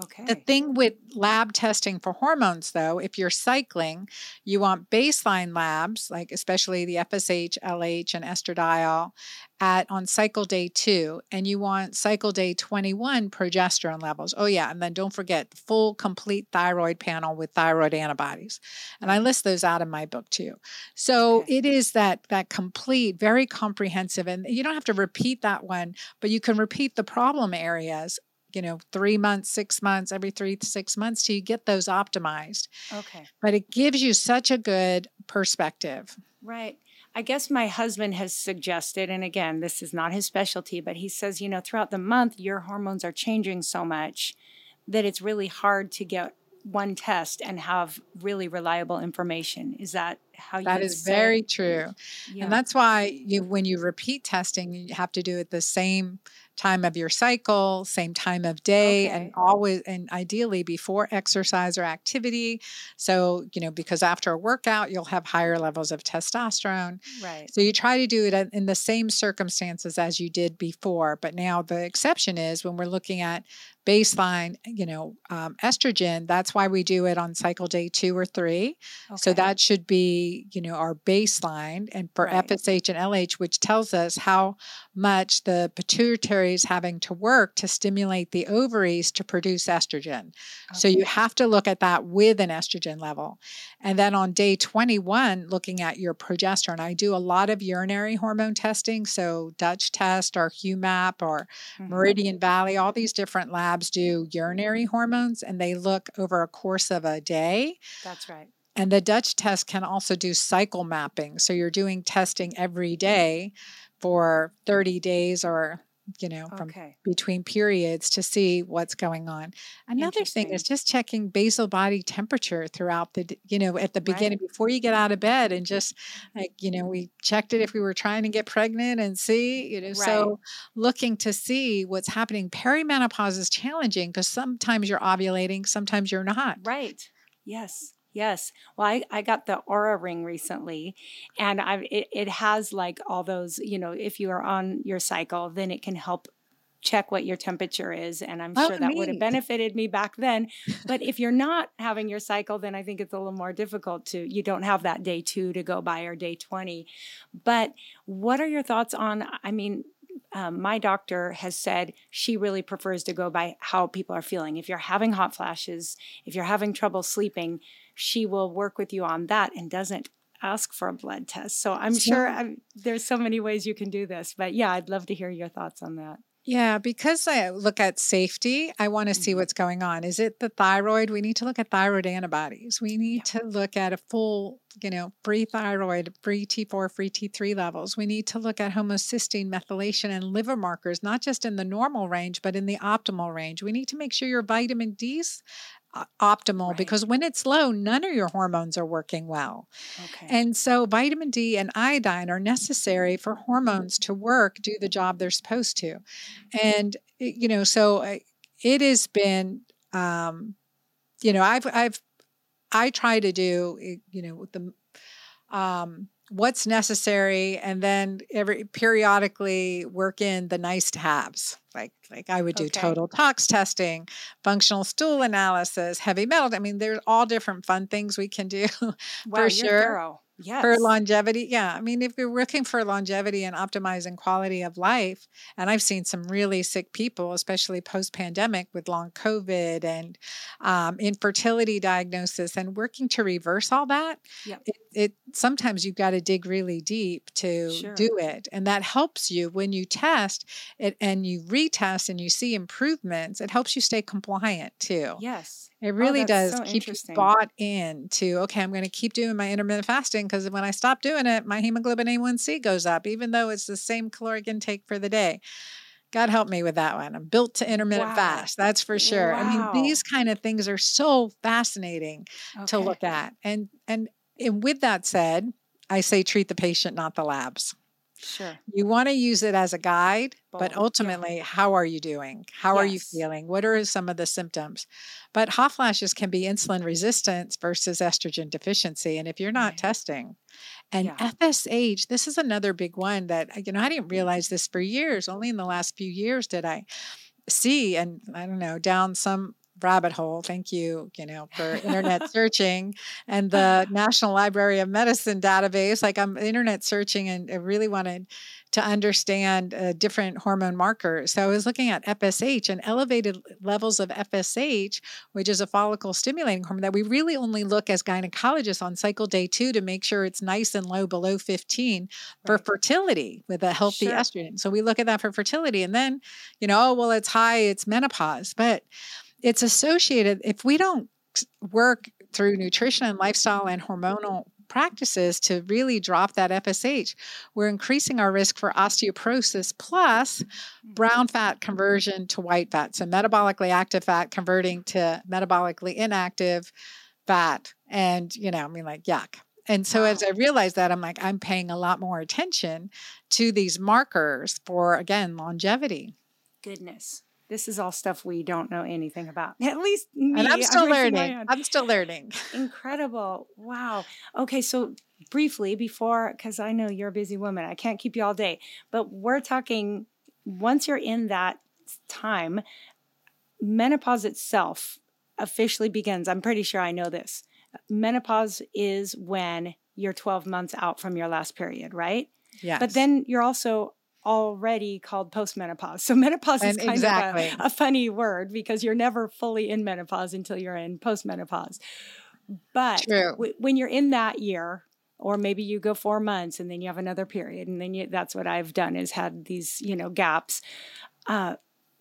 Okay. The thing with lab testing for hormones, though, if you're cycling, you want baseline labs, like especially the F S H, L H, and estradiol at on cycle day two, and you want cycle day twenty-one progesterone levels. Oh yeah, and then don't forget full complete thyroid panel with thyroid antibodies. And I list those out in my book too. So Okay. it is that that complete, very comprehensive, and you don't have to repeat that one, but you can repeat the problem areas, you know, three months, six months, every three to six months till you get those optimized. Okay. But it gives you such a good perspective. Right. I guess my husband has suggested, and again, this is not his specialty, but he says, you know, throughout the month, your hormones are changing so much that it's really hard to get one test and have really reliable information. Is that how you That would is say very it? true. Yeah. And that's why you, when you repeat testing, you have to do it the same time of your cycle, same time of day, and Okay. always, and ideally before exercise or activity. So, you know, because after a workout, you'll have higher levels of testosterone. Right. So you try to do it in the same circumstances as you did before. But now the exception is when we're looking at baseline, you know, um, estrogen, that's why we do it on cycle day two or three. So Okay. that should be, you know, our baseline. And for Right. F S H and L H, which tells us how much the pituitary is having to work to stimulate the ovaries to produce estrogen. So you Okay. have to look at that with an estrogen level. And then on day twenty-one, looking at your progesterone, I do a lot of urinary hormone testing. So Dutch test or HuMap or Mhm. Meridian Valley, all these different labs do urinary hormones, and they look over a course of a day. That's right. And the Dutch test can also do cycle mapping. So you're doing testing every day for thirty days or, you know, from Okay. between periods to see what's going on. Another thing is Interesting. just checking basal body temperature throughout the, d- you know, at the Right. beginning before you get out of bed, and just like, you know, we checked it if we were trying to get pregnant and see, you know, Right. so looking to see what's happening. Perimenopause is challenging because sometimes you're ovulating, sometimes you're not. Right. Yes. Yes. Well, I, I got the Aura ring recently, and I it, it has like all those, you know, if you are on your cycle, then it can help check what your temperature is. And I'm Oh, sure that would have neat. benefited me back then. But if you're not having your cycle, then I think it's a little more difficult to, you don't have that day two to go by or day twenty. But what are your thoughts on, I mean, um, my doctor has said she really prefers to go by how people are feeling. If you're having hot flashes, if you're having trouble sleeping, she will work with you on that and doesn't ask for a blood test. So I'm sure So, I'm, there's so many ways you can do this. But yeah, I'd love to hear your thoughts on that. yeah, because I look at safety, I want to see Mhm. what's going on. Is it the thyroid? We need to look at thyroid antibodies. We need Yeah. to look at a full, you know, free thyroid, free T four, free T three levels. We need to look at homocysteine, methylation, and liver markers, not just in the normal range, but in the optimal range. We need to make sure your vitamin D's uh, optimal, Right. because when it's low, none of your hormones are working well. Okay. And so vitamin D and iodine are necessary for hormones to work, do the job they're supposed to. And, it- you know, so uh, it has been, um, you know, I've, I've, I try to do, eh, you know, with the, um, what's necessary, and then every periodically work in the nice to haves. Like, like I would do Okay. total tox testing, functional stool analysis, heavy metal. I mean, there's all different fun things we can do Wow, for you're sure. thorough. For Yes. longevity, yeah. I mean, if you're looking for longevity and optimizing quality of life, and I've seen some really sick people, especially post-pandemic with long COVID and um, infertility diagnosis, and working to reverse all that, Yep. it, it sometimes you've got to dig really deep to Sure. do it, and that helps you when you test it and you retest and you see improvements. It helps you stay compliant too. Yes. It Oh, really that's does so keep you interesting. bought in to, okay, I'm going to keep doing my intermittent fasting, because when I stop doing it, my hemoglobin A one C goes up, even though it's the same caloric intake for the day. God help me with that one. I'm built to intermittent Wow. fast. That's for sure. I mean, Wow. these kind of things are so fascinating to Okay. look at. And, and, and with that said, I say treat the patient, not the labs. Sure. You want to use it as a guide, but Bold. Yeah. ultimately, how are you doing? How are you Yes. feeling? What are some of the symptoms? But hot flashes can be insulin resistance versus estrogen deficiency. And if you're not Right. testing, and Yeah. F S H, this is another big one that, you know, I didn't realize this for years. Only in the last few years did I see, and I don't know, down some rabbit hole. Thank you, you know, for internet searching and the National Library of Medicine database. Like I'm internet searching and I really wanted to understand uh, different hormone markers. So I was looking at F S H and elevated levels of F S H, which is a follicle stimulating hormone that we really only look as gynecologists on cycle day two to make sure it's nice and low below fifteen for Right. fertility with a healthy Sure. estrogen. So we look at that for fertility and then, you know, oh, well, it's high, it's menopause, but it's associated. If we don't work through nutrition and lifestyle and hormonal practices to really drop that F S H, we're increasing our risk for osteoporosis plus brown fat conversion to white fat. So metabolically active fat converting to metabolically inactive fat. And, you know, I mean, like, yuck. And so Wow. as I realized that, I'm like, I'm paying a lot more attention to these markers for, again, longevity. Goodness. This is all stuff we don't know anything about. At least me. And I'm still raising my learning. hand. I'm still learning. Incredible. Wow. Okay. So briefly before, because I know you're a busy woman, I can't keep you all day, but we're talking once you're in that time, menopause itself officially begins. I'm pretty sure I know this. Menopause is when you're twelve months out from your last period, right? Yes. But then you're also already called postmenopause. So menopause is And kind exactly. of a, a funny word because you're never fully in menopause until you're in postmenopause. But True. w- when you're in that year, or maybe you go four months and then you have another period, and then you, that's what I've done is had these, you know, gaps. Uh,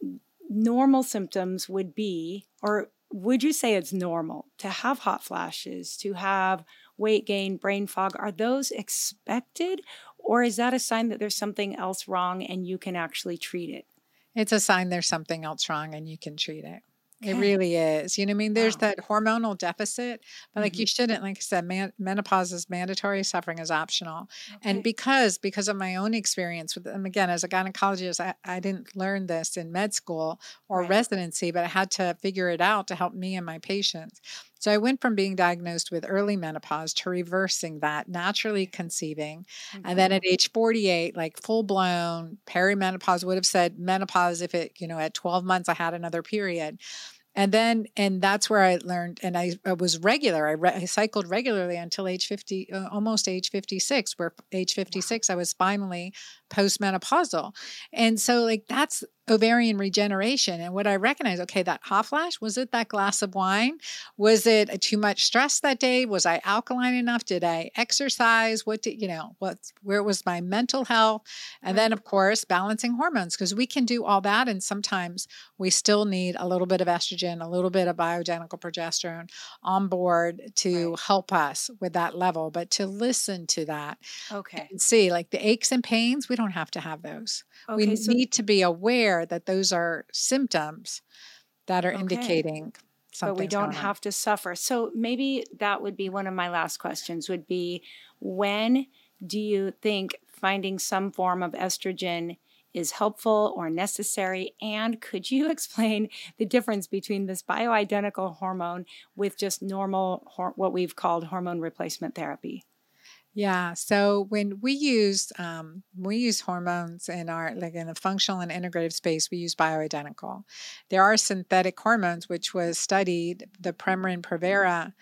normal symptoms would be, or would you say it's normal to have hot flashes, to have weight gain, brain fog? Are those expected? Or is that a sign that there's something else wrong and you can actually treat it? It's a sign there's something else wrong and you can treat it. It Okay. really is. You know what I mean? There's Wow. that hormonal deficit, but like Mhm. you shouldn't, like I said, man, menopause is mandatory, suffering is optional. And Okay. because, because of my own experience with them, again, as a gynecologist, I, I didn't learn this in med school or Right. residency, but I had to figure it out to help me and my patients. So I went from being diagnosed with early menopause to reversing that, naturally conceiving. And then at age forty-eight, like full blown perimenopause, would have said menopause if it, you know, at twelve months I had another period. And then, and that's where I learned, and I, I was regular. I, re- I cycled regularly until age fifty, uh, almost age fifty-six, where age fifty-six, I was finally postmenopausal. And so like, that's ovarian regeneration. And what I recognize, okay, that hot flash, was it that glass of wine? Was it too much stress that day? Was I alkaline enough? Did I exercise? What did, you know, what, where was my mental health? And then of course, balancing hormones, because we can do all that. And sometimes we still need a little bit of estrogen, a little bit of bioidentical progesterone on board to Right. help us with that level, but to listen to that Okay. and see like the aches and pains, we don't have to have those. Okay. We So, need to be aware that those are symptoms that are okay. indicating But we something's don't going on. have to suffer. So maybe that would be one of my last questions would be, when do you think finding some form of estrogen is helpful or necessary? And could you explain the difference between this bioidentical hormone with just normal, hor- what we've called hormone replacement therapy? Yeah. So when we use um, we use hormones in our like in the functional and integrative space, we use bioidentical. There are synthetic hormones which was studied. The Premarin Provera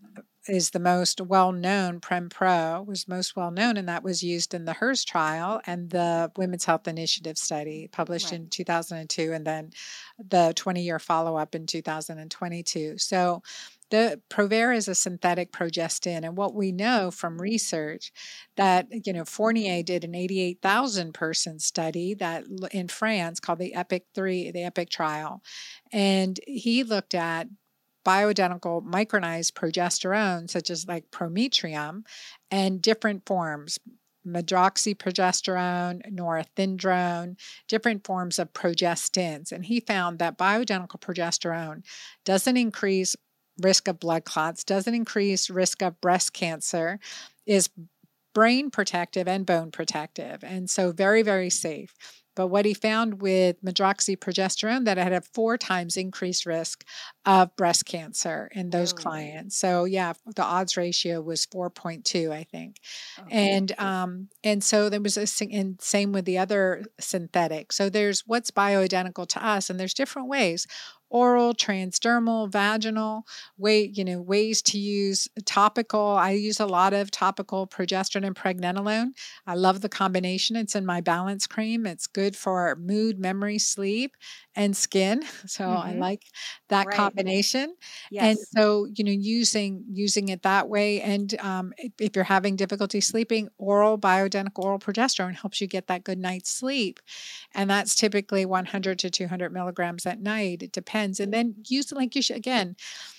is the most well-known. Prem Pro was most well-known, and that was used in the HERS trial and the Women's Health Initiative study published Right. in two thousand two, and then the twenty-year follow-up in two thousand twenty-two. So the Provera is a synthetic progestin, and what we know from research that, you know, Fournier did an eighty-eight thousand person study that l- in France called the EPIC three, the EPIC trial, and he looked at bioidentical micronized progesterone, such as like prometrium, and different forms, medroxyprogesterone, norethindrone, different forms of progestins. And he found that bioidentical progesterone doesn't increase risk of blood clots, doesn't increase risk of breast cancer, is brain protective and bone protective. And so very, very safe. But what he found with medroxyprogesterone, that it had a four times increased risk of breast cancer in those Really? clients. So yeah, the odds ratio was four point two, I think. Okay. And um, and so there was a sing- and same with the other synthetic. So there's what's bioidentical to us, and there's different ways. oral, transdermal, vaginal, way, you know, ways to use topical. I use a lot of topical progesterone and pregnenolone. I love the combination. It's in my balance cream. It's good for mood, memory, sleep, and skin. So mm-hmm. I like that right. combination. Yes. And so, you know, using, using it that way. And um, if, if you're having difficulty sleeping, oral, bioidentical oral progesterone helps you get that good night's sleep. And that's typically one hundred to two hundred milligrams at night. It depends. And then use it like you should, again,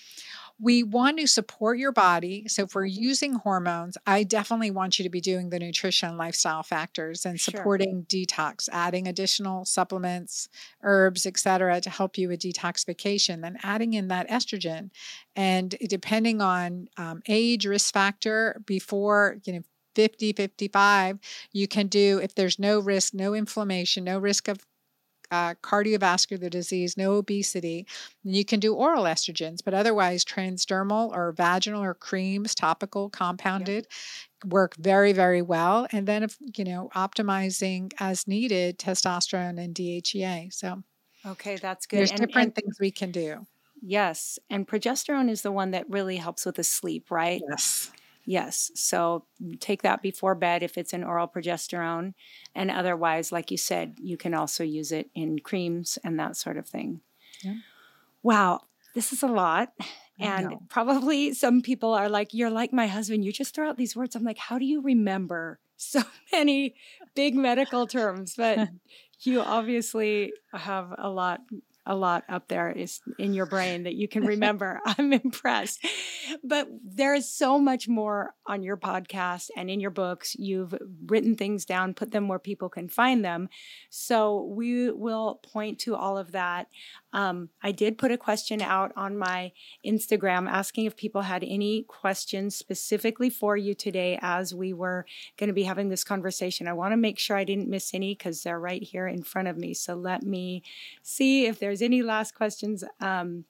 we want to support your body. So if we're using hormones, I definitely want you to be doing the nutrition and lifestyle factors and supporting sure. detox, adding additional supplements, herbs, et cetera, to help you with detoxification, then adding in that estrogen. And depending on um, age, risk factor, before, you know, fifty, fifty-five, you can do, if there's no risk, no inflammation, no risk of Uh, cardiovascular disease, no obesity, you can do oral estrogens, but otherwise transdermal or vaginal or creams, topical, compounded, yep. work very, very well. And then, if you know, optimizing as needed testosterone and D H E A. So, okay, that's good. There's and, different and, things we can do. Yes, and progesterone is the one that really helps with the sleep, right? Yes. Yes. So take that before bed if it's an oral progesterone. And otherwise, like you said, you can also use it in creams and that sort of thing. Yeah. Wow. This is a lot. And probably some people are like, you're like my husband. You just throw out these words. I'm like, how do you remember so many big medical terms? But you obviously have a lot a lot up there is in your brain that you can remember. I'm impressed. But there is so much more on your podcast and in your books. You've written things down, put them where people can find them. So we will point to all of that. Um, I did put a question out on my Instagram asking if people had any questions specifically for you today as we were going to be having this conversation. I want to make sure I didn't miss any because they're right here in front of me. So let me see if there's any last questions. Um,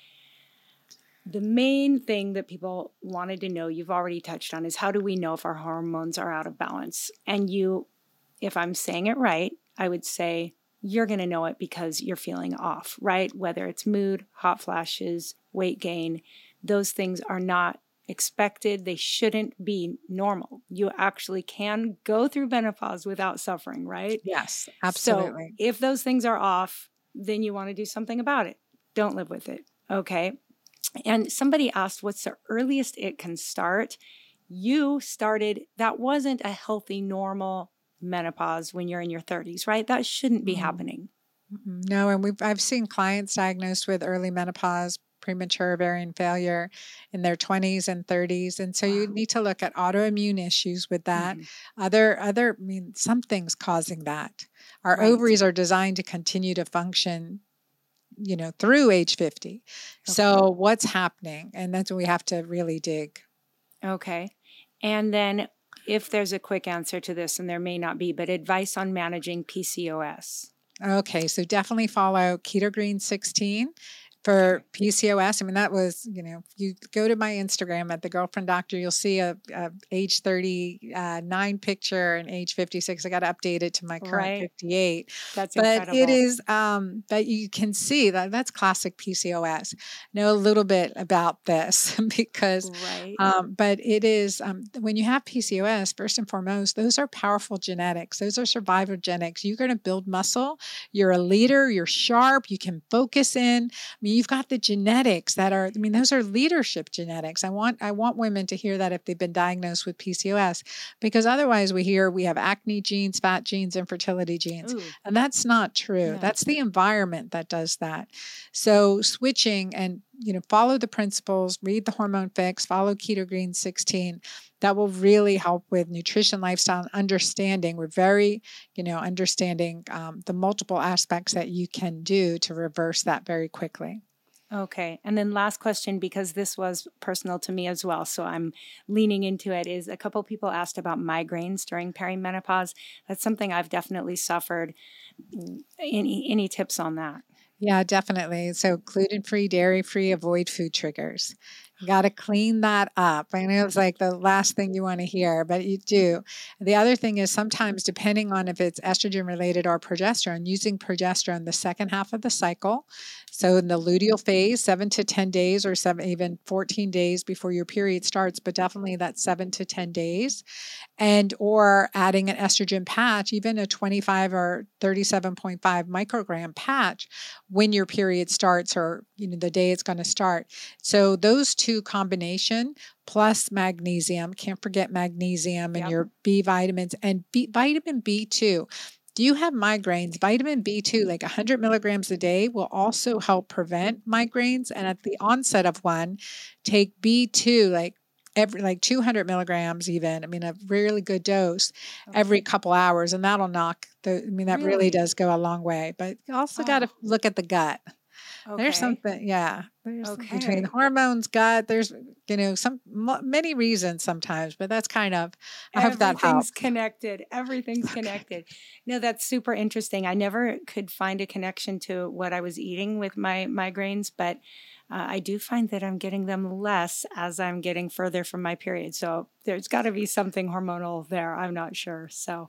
the main thing that people wanted to know, you've already touched on, is how do we know if our hormones are out of balance? And you, if I'm saying it right, I would say you're going to know it because you're feeling off, right? Whether it's mood, hot flashes, weight gain, those things are not expected. They shouldn't be normal. You actually can go through menopause without suffering, right? Yes, absolutely. So if those things are off, then you want to do something about it. Don't live with it. Okay. And somebody asked, what's the earliest it can start? You started, that wasn't a healthy, normal menopause when you're in your thirties, right? That shouldn't be mm-hmm. happening. No, and we've I've seen clients diagnosed with early menopause, premature ovarian failure in their twenties and thirties. And so wow. you need to look at autoimmune issues with that. Mm-hmm. Other, other, I mean, something's causing that. Our right. ovaries are designed to continue to function, you know, through age fifty. Okay. So what's happening? And that's when we have to really dig. Okay. And then if there's a quick answer to this, and there may not be, but advice on managing P C O S. Okay. So definitely follow Keto Green sixteen. For P C O S, I mean, that was, you know, you go to my Instagram at The Girlfriend Doctor, you'll see a, a age thirty-nine picture and age fifty-six. I got to update it to my current right. fifty-eight. That's but incredible. It is, um, but you can see that that's classic P C O S. Know a little bit about this because, right. um, but it is, um, when you have P C O S, first and foremost, those are powerful genetics. Those are survival genetics. You're going to build muscle. You're a leader. You're sharp. You can focus in. I mean, you've got the genetics that are, I mean, those are leadership genetics. I want, I want women to hear that if they've been diagnosed with P C O S, because otherwise we hear we have acne genes, fat genes, infertility genes. Ooh. And that's not true. Yeah. That's the environment that does that. So switching and, you know, follow the principles, read the Hormone Fix, follow Keto Green sixteen. That will really help with nutrition, lifestyle, and understanding. We're very, you know, understanding um, the multiple aspects that you can do to reverse that very quickly. Okay. And then last question, because this was personal to me as well, so I'm leaning into it, is a couple people asked about migraines during perimenopause. That's something I've definitely suffered. Any, any tips on that? Yeah, definitely. So gluten-free, dairy-free, avoid food triggers. You got to clean that up. I know it's like the last thing you want to hear, but you do. The other thing is sometimes, depending on if it's estrogen related or progesterone, using progesterone the second half of the cycle. So in the luteal phase, seven to ten days or seven, even fourteen days before your period starts, but definitely that's seven to ten days. And or adding an estrogen patch, even a twenty-five or thirty-seven point five microgram patch when your period starts, or you know the day it's going to start. So those two combination plus magnesium, can't forget magnesium and Yep. your B vitamins and B, vitamin B two. Do you have migraines? Vitamin B two, like one hundred milligrams a day, will also help prevent migraines. And at the onset of one, take B two, like every like two hundred milligrams even. I mean, a really good dose every couple hours, and that'll knock the. I mean, that really, Really? does go a long way. But you also got to Oh. look at the gut. Okay. There's something, yeah. There's Okay. between hormones, gut. There's you know some m- many reasons sometimes, but that's kind of. I hope that Everything's helps. connected. Everything's connected. No, that's super interesting. I never could find a connection to what I was eating with my migraines, but uh, I do find that I'm getting them less as I'm getting further from my period. So there's got to be something hormonal there. I'm not sure. So,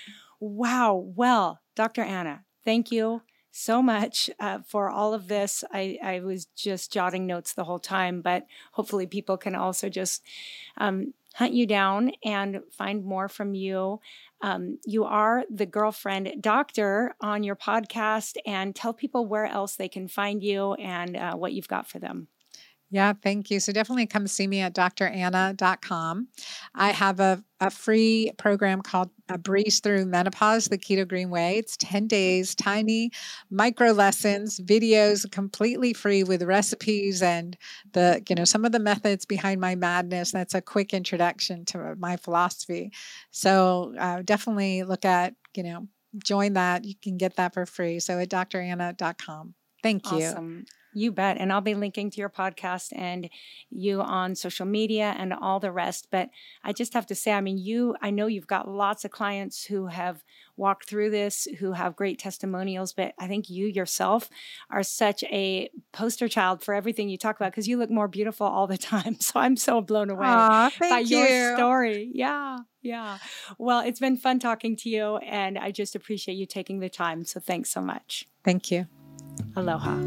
wow. Well, Doctor Anna, thank you so much uh, for all of this. I, I was just jotting notes the whole time, but hopefully people can also just um, hunt you down and find more from you. Um, you are the Girlfriend Doctor on your podcast, and tell people where else they can find you and uh, what you've got for them. Yeah, thank you. So definitely come see me at d r anna dot com. I have a, a free program called a Breeze Through Menopause, the Keto Green Way. It's ten days, tiny micro lessons, videos, completely free with recipes and the, you know, some of the methods behind my madness. That's a quick introduction to my philosophy. So uh, definitely look at, you know, join that. You can get that for free. So at d r anna dot com. Thank you. Awesome. You bet. And I'll be linking to your podcast and you on social media and all the rest. But I just have to say, I mean, you, I know you've got lots of clients who have walked through this, who have great testimonials, but I think you yourself are such a poster child for everything you talk about because you look more beautiful all the time. So I'm so blown away Aw, by thank your you. story. Yeah. Yeah. Well, it's been fun talking to you and I just appreciate you taking the time. So thanks so much. Thank you. Aloha.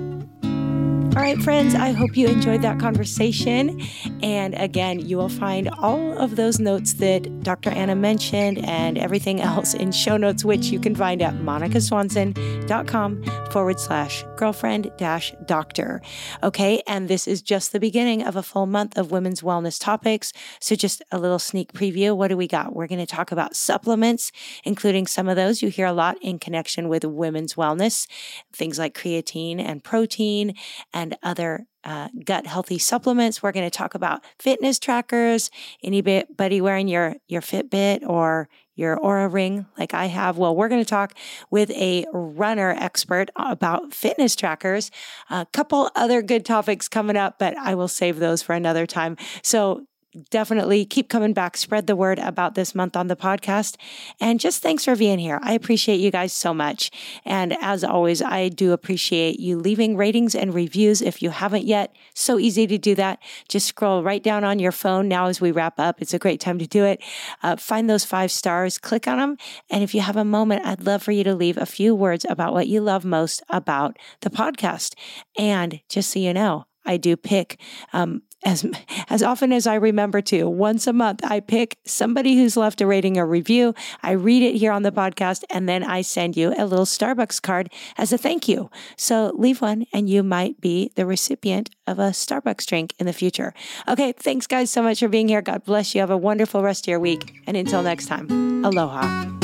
All right, friends, I hope you enjoyed that conversation. And again, you will find all of those notes that Doctor Anna mentioned and everything else in show notes, which you can find at monicaswanson.com forward slash girlfriend dash doctor. Okay, and this is just the beginning of a full month of women's wellness topics. So just a little sneak preview. What do we got? We're going to talk about supplements, including some of those you hear a lot in connection with women's wellness, things like creatine and protein and other uh, gut healthy supplements. We're going to talk about fitness trackers. Anybody wearing your, your Fitbit or your Oura Ring like I have? Well, we're going to talk with a runner expert about fitness trackers. A couple other good topics coming up, but I will save those for another time. So definitely keep coming back. Spread the word about this month on the podcast. And just thanks for being here. I appreciate you guys so much. And as always, I do appreciate you leaving ratings and reviews if you haven't yet. So easy to do that. Just scroll right down on your phone now as we wrap up. It's a great time to do it. Uh, find those five stars, click on them. And if you have a moment, I'd love for you to leave a few words about what you love most about the podcast. And just so you know, I do pick um, as as often as I remember to. Once a month, I pick somebody who's left a rating or review. I read it here on the podcast, and then I send you a little Starbucks card as a thank you. So leave one, and you might be the recipient of a Starbucks drink in the future. Okay, thanks guys so much for being here. God bless you. Have a wonderful rest of your week. And until next time, aloha.